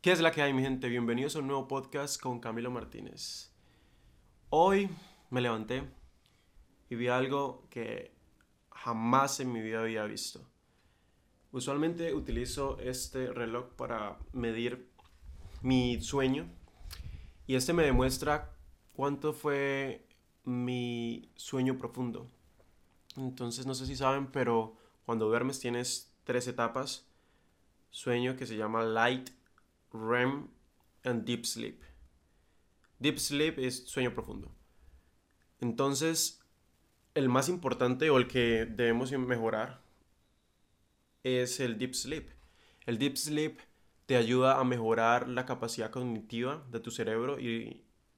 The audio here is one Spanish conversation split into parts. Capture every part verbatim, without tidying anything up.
¿Qué es la que hay, mi gente? Bienvenidos a un nuevo podcast con Camilo Martínez. Hoy me levanté y vi algo que jamás en mi vida había visto. Usualmente utilizo este reloj para medir mi sueño y este me demuestra cuánto fue mi sueño profundo. Entonces no sé si saben, pero cuando duermes tienes tres etapas. Sueño que se llama Light, R E M and Deep Sleep. Deep Sleep es sueño profundo. Entonces, el más importante o el que debemos mejorar es el Deep Sleep. El Deep Sleep te ayuda a mejorar la capacidad cognitiva de tu cerebro y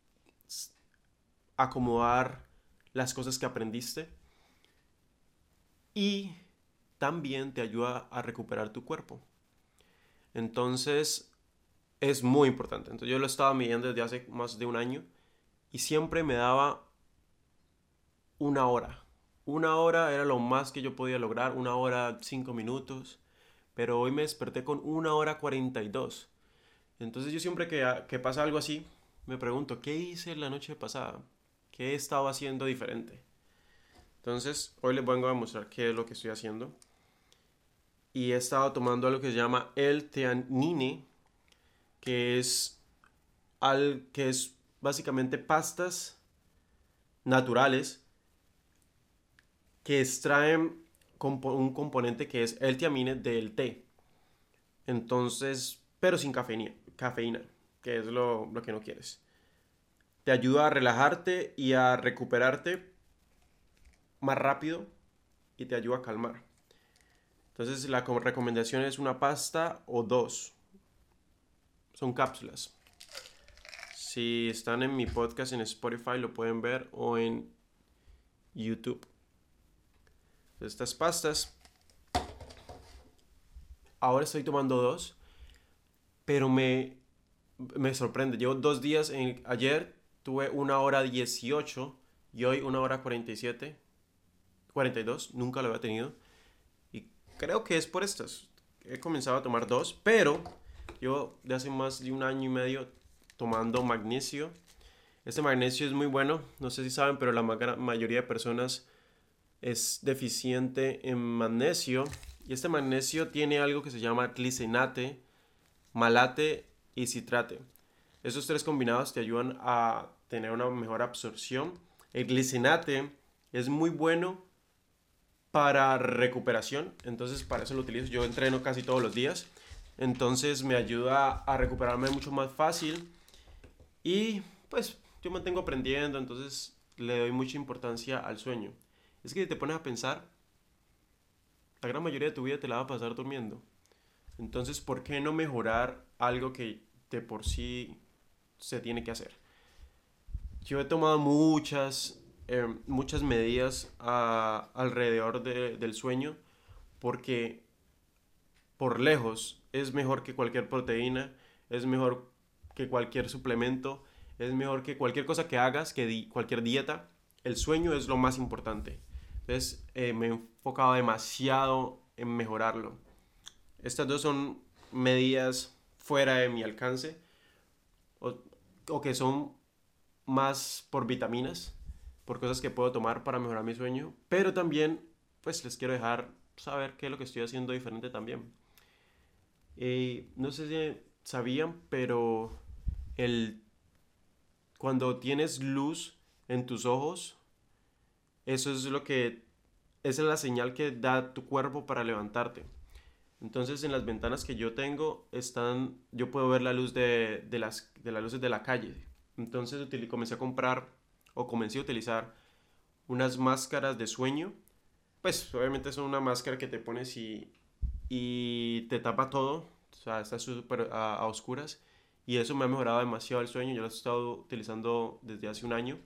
acomodar las cosas que aprendiste. Y también te ayuda a recuperar tu cuerpo. Entonces, es muy importante. Entonces, yo lo estaba midiendo desde hace más de un año y siempre me daba una hora. Una hora era lo más que yo podía lograr, una hora cinco minutos, pero hoy me desperté con una hora cuarenta y dos. Entonces yo siempre que, que pasa algo así, me pregunto, ¿qué hice la noche pasada? ¿Qué he estado haciendo diferente? Entonces hoy les vengo a mostrar qué es lo que estoy haciendo. Y he estado tomando algo que se llama L-Theanine, que es, al, que es básicamente pastas naturales que extraen un componente que es el tiamine del té. Entonces, pero sin cafeína, cafeína que es lo, lo que no quieres. Te ayuda a relajarte y a recuperarte más rápido y te ayuda a calmar. Entonces, la recomendación es una pasta o dos. Son cápsulas. Si están en mi podcast en Spotify, lo pueden ver o en YouTube. Estas pastas, ahora estoy tomando dos, pero me, me sorprende. Llevo dos días, en, ayer tuve una hora dieciocho y hoy una hora cuarenta y siete, cuarenta y dos, nunca lo había tenido. Y creo que es por estas. He comenzado a tomar dos, pero yo de hace más de un año y medio tomando magnesio. Este magnesio es muy bueno, no sé si saben, pero la mayoría de personas es deficiente en magnesio. Y este magnesio tiene algo que se llama glicinate, malate y citrate. Esos tres combinados te ayudan a tener una mejor absorción. El glicinate es muy bueno para recuperación, entonces para eso lo utilizo. Yo entreno casi todos los días, entonces me ayuda a recuperarme mucho más fácil y pues yo me mantengo aprendiendo, entonces le doy mucha importancia al sueño. Es que si te pones a pensar, la gran mayoría de tu vida te la va a pasar durmiendo. Entonces, ¿por qué no mejorar algo que de por sí se tiene que hacer? Yo he tomado muchas, eh, muchas medidas a, alrededor de, del sueño porque por lejos es mejor que cualquier proteína, es mejor que cualquier suplemento, es mejor que cualquier cosa que hagas, que di, cualquier dieta. El sueño es lo más importante. Entonces eh, me he enfocado demasiado en mejorarlo. Estas dos son medidas fuera de mi alcance o, o que son más por vitaminas, por cosas que puedo tomar para mejorar mi sueño, pero también pues les quiero dejar saber qué es lo que estoy haciendo diferente también. Eh, no sé si sabían, pero el, cuando tienes luz en tus ojos, eso es lo que, esa es la señal que da tu cuerpo para levantarte. Entonces en las ventanas que yo tengo están, yo puedo ver la luz de, de las, de las luces de la calle. Entonces util- comencé a comprar o comencé a utilizar unas máscaras de sueño. Pues obviamente son una máscara que te pones y, y te tapa todo. O sea, está súper a, a oscuras. Y eso me ha mejorado demasiado el sueño. Yo lo he estado utilizando desde hace un año.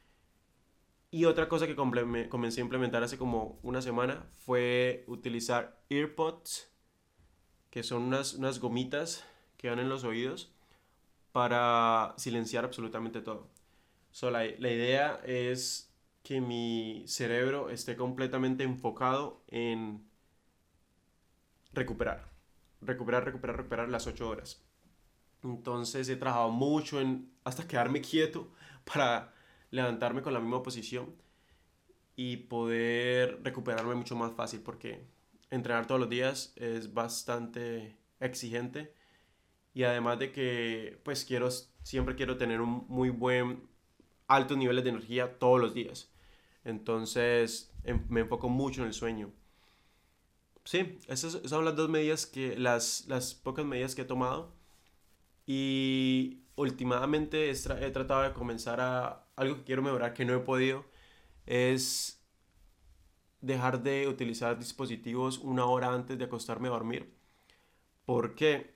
Y otra cosa que comple- comencé a implementar hace como una semana fue utilizar earpods, que son unas, unas gomitas que van en los oídos para silenciar absolutamente todo. So, la, la idea es que mi cerebro esté completamente enfocado en recuperar. Recuperar, recuperar, recuperar las ocho horas. Entonces he trabajado mucho en hasta quedarme quieto para levantarme con la misma posición y poder recuperarme mucho más fácil porque entrenar todos los días es bastante exigente y además de que pues quiero siempre quiero tener un muy buen altos niveles de energía todos los días. Entonces em- me enfoco mucho en el sueño. Sí, esas esas son las dos medidas que las las pocas medidas que he tomado y últimamente he, tra- he tratado de comenzar a algo que quiero mejorar que no he podido es dejar de utilizar dispositivos una hora antes de acostarme a dormir. Porque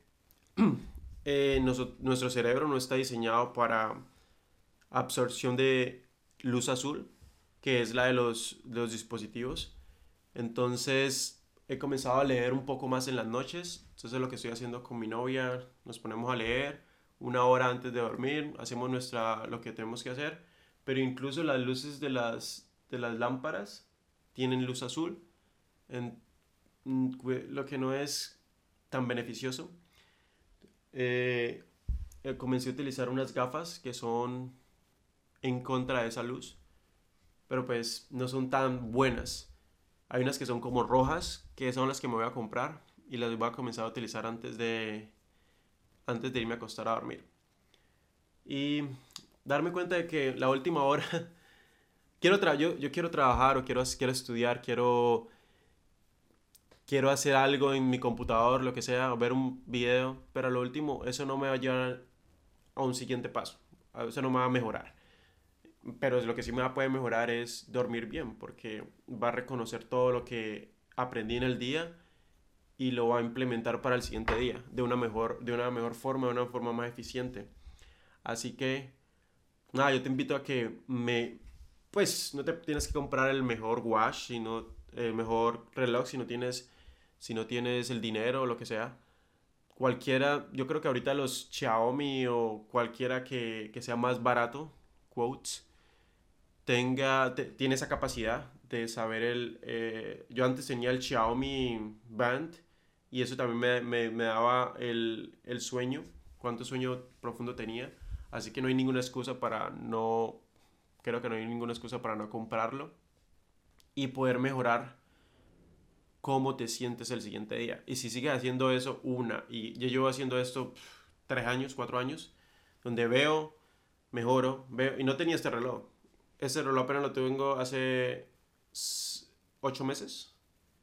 eh, noso- nuestro cerebro no está diseñado para absorción de luz azul, que es la de los, de los dispositivos. Entonces he comenzado a leer un poco más en las noches. Entonces lo que estoy haciendo con mi novia, nos ponemos a leer una hora antes de dormir, hacemos nuestra, lo que tenemos que hacer. Pero incluso las luces de las, de las lámparas tienen luz azul, en, mm, lo que no es tan beneficioso. Eh, eh, Comencé a utilizar unas gafas que son en contra de esa luz, pero pues no son tan buenas. Hay unas que son como rojas, que son las que me voy a comprar y las voy a comenzar a utilizar antes de, antes de irme a acostar a dormir. Y darme cuenta de que la última hora, quiero tra yo, yo quiero trabajar o quiero, quiero estudiar, quiero, quiero hacer algo en mi computador, lo que sea, o ver un video, pero a lo último eso no me va a llevar a un siguiente paso, eso no me va a mejorar. Pero lo que sí me va a poder mejorar es dormir bien, porque va a reconocer todo lo que aprendí en el día y lo va a implementar para el siguiente día de una mejor, de una mejor forma, de una forma más eficiente. Así que, nada, yo te invito a que me, pues, no te tienes que comprar el mejor watch, sino el mejor reloj, si no tienes, si no tienes el dinero o lo que sea. Cualquiera, yo creo que ahorita los Xiaomi o cualquiera que, que sea más barato, quotes, tenga, te- tiene esa capacidad de saber el... eh, yo antes tenía el Xiaomi Band y eso también me, me- me daba el, el sueño, cuánto sueño profundo tenía. Así que no hay ninguna excusa para no... Creo que no hay ninguna excusa para no comprarlo y poder mejorar cómo te sientes el siguiente día. Y si sigues haciendo eso una, y yo llevo haciendo esto pf, tres años, cuatro años, donde veo, mejoro, veo, y no tenía este reloj. Este reloj apenas lo tengo hace ocho meses.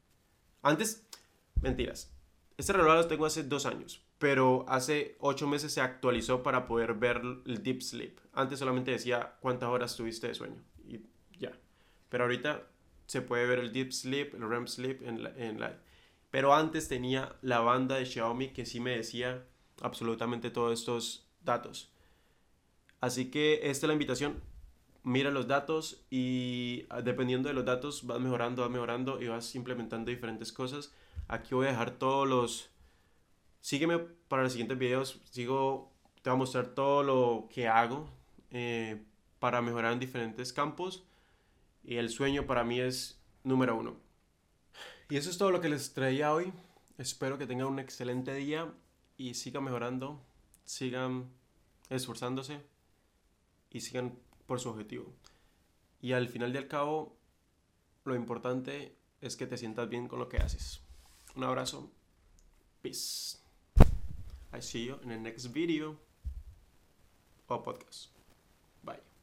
Antes, mentiras. Este reloj lo tengo hace dos años, pero hace ocho meses se actualizó para poder ver el deep sleep. Antes solamente decía cuántas horas tuviste de sueño y ya. Pero ahorita se puede ver el deep sleep, el R E M sleep en la, en la... Pero antes tenía la banda de Xiaomi que sí me decía absolutamente todos estos datos. Así que esta es la invitación. Mira los datos y ah, dependiendo de los datos vas mejorando, vas mejorando y vas implementando diferentes cosas. Aquí voy a dejar todos los... Sígueme para los siguientes videos. Sigo, te voy a mostrar todo lo que hago eh, para mejorar en diferentes campos. Y el sueño para mí es número uno. Y eso es todo lo que les traía hoy. Espero que tengan un excelente día y sigan mejorando, sigan esforzándose y sigan por su objetivo. Y al final del cabo, lo importante es que te sientas bien con lo que haces. Un abrazo. Peace. I see you in the next video or podcast. Bye.